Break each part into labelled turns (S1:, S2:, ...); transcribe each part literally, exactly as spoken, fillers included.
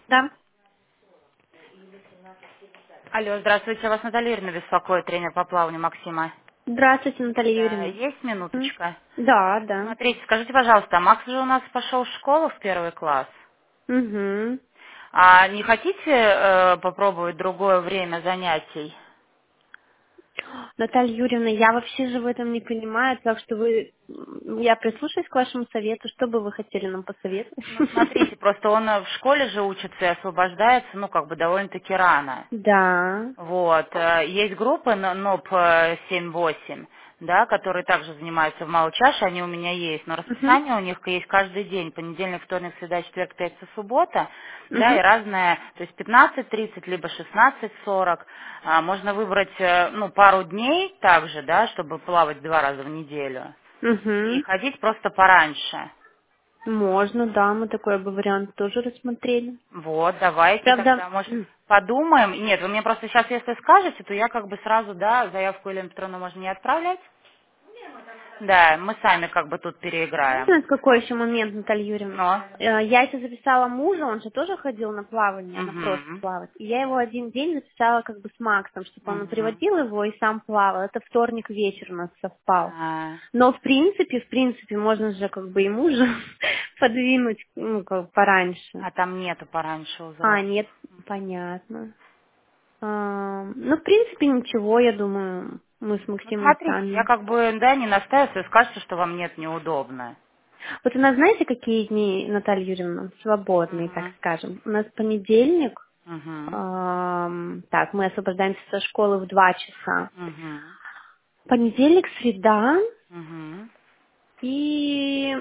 S1: Да.
S2: Алло, здравствуйте, вас Наталья Юрьевна беспокоит, тренер по плаванию Максима.
S1: Здравствуйте, Наталья
S2: Да,
S1: Юрьевна.
S2: есть
S1: М?
S2: минуточка?
S1: Да, да.
S2: Смотрите, скажите, пожалуйста, Макс же у нас пошел в школу в первый класс.
S1: Угу.
S2: А не хотите э, попробовать другое время занятий?
S1: Наталья Юрьевна, я вообще же в этом не понимаю, так что вы... м, Я прислушаюсь к вашему совету. Что бы вы хотели нам посоветовать?
S2: Ну, смотрите, просто он э, в школе же учится и освобождается, ну, как бы довольно-таки рано.
S1: Да.
S2: Вот. э, Есть группы Н- НОП э, семь-восемь, да, которые также занимаются в малой чаше, они у меня есть, но
S1: Угу.
S2: расписание у них есть каждый день, понедельник, вторник, среда, четверг, пятница, суббота, да,
S1: Угу.
S2: и разное, то есть пятнадцать тридцать, либо шестнадцать сорок. А, можно выбрать, э, ну, пару дней также, да, чтобы плавать два раза в неделю, и
S1: Угу.
S2: ходить просто пораньше.
S1: Можно, да, мы такой бы вариант тоже рассмотрели.
S2: Вот, давайте
S1: Правда,
S2: тогда, может, подумаем. Нет, вы мне просто сейчас, если скажете, то я как бы сразу, да, заявку или электронную можно не отправлять. Да, мы сами как бы тут переиграем.
S1: знаете, какой еще момент, Наталья Юрьевна?
S2: Но.
S1: Э, Я еще записала мужа, он же тоже ходил на плавание, на просто
S2: Угу.
S1: плавать. И я его один день записала как бы с Максом, чтобы он
S2: Угу.
S1: приводил его и сам плавал. Это вторник вечер у нас совпал.
S2: А,
S1: Но в принципе, в принципе, можно же как бы и мужа подвинуть, ну, как бы пораньше.
S2: а там нету пораньше у
S1: А,
S2: взрослых.
S1: нет, понятно. А, ну, в принципе, ничего, я думаю, мы с
S2: Ну,
S1: Максимом
S2: смотрите, я
S1: сами.
S2: как бы, да, не настаиваю, если скажете, что вам нет неудобно.
S1: Вот у нас, знаете, какие дни, Наталья Юрьевна, свободные, так
S2: Угу.
S1: скажем? У нас понедельник,
S2: Угу.
S1: ам, так, мы освобождаемся со школы в два часа.
S2: Угу.
S1: Понедельник, среда
S2: Угу.
S1: и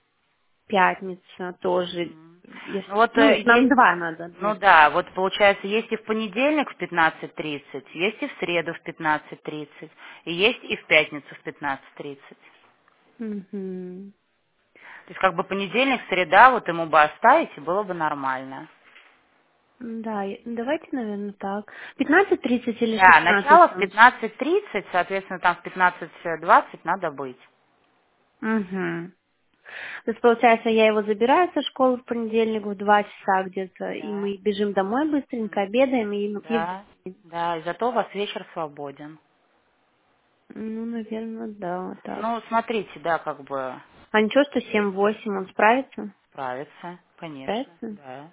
S1: пятница тоже.
S2: Мгм. Ну
S1: Если,
S2: вот
S1: ну,
S2: э,
S1: нам
S2: есть,
S1: два надо
S2: ну
S1: дня.
S2: да, вот получается, есть и в понедельник в пятнадцать тридцать, есть и в среду в пятнадцать тридцать, и есть и в пятницу в пятнадцать тридцать.
S1: Мгм.
S2: То есть как бы понедельник, среда, вот ему бы оставить, и было бы нормально.
S1: Да, и- давайте, наверное, так. Пятнадцать тридцать или
S2: Да,
S1: шестнадцать?
S2: начало в пятнадцать тридцать, соответственно, там в пятнадцать двадцать надо быть.
S1: Угу. То есть, получается, я его забираю со школы в понедельник в два часа где-то, и
S2: Да.
S1: мы бежим домой быстренько, обедаем, и, и
S2: Да, да, и зато у вас вечер свободен.
S1: ну, наверное, да, так.
S2: Ну, смотрите, да, как бы
S1: А ничего, что семь-восемь, он справится?
S2: справится, конечно,
S1: Справится?
S2: да.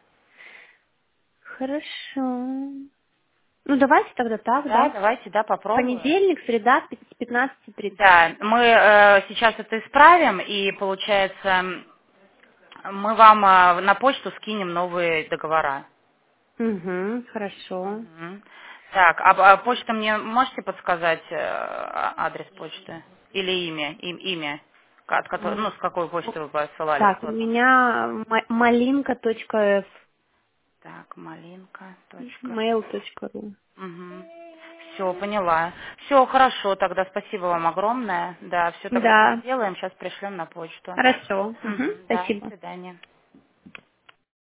S1: Хорошо. Ну, давайте тогда так,
S2: Да,
S1: да.
S2: давайте, да, попробуем.
S1: Понедельник, среда, с пятнадцати тридцати.
S2: Да, мы э, сейчас это исправим, и получается, м, мы вам э, на почту скинем новые договора.
S1: Угу, хорошо.
S2: Мгм. Так, а, а почта мне можете подсказать э, а- адрес почты? Или имя? Им, имя? К- От которой,
S1: А,
S2: ну, с какой почты вы посылали
S1: Так, у
S2: что-то?
S1: меня ма- малинка точка эф,
S2: Так, малинка. Точка.
S1: mail точка ру.
S2: Все, поняла. Все, хорошо, тогда спасибо вам огромное. Да, все тогда так
S1: Да,
S2: сделаем, сейчас пришлем на почту.
S1: хорошо. Угу,
S2: Мгм, да, до
S1: спасибо.
S2: свидания.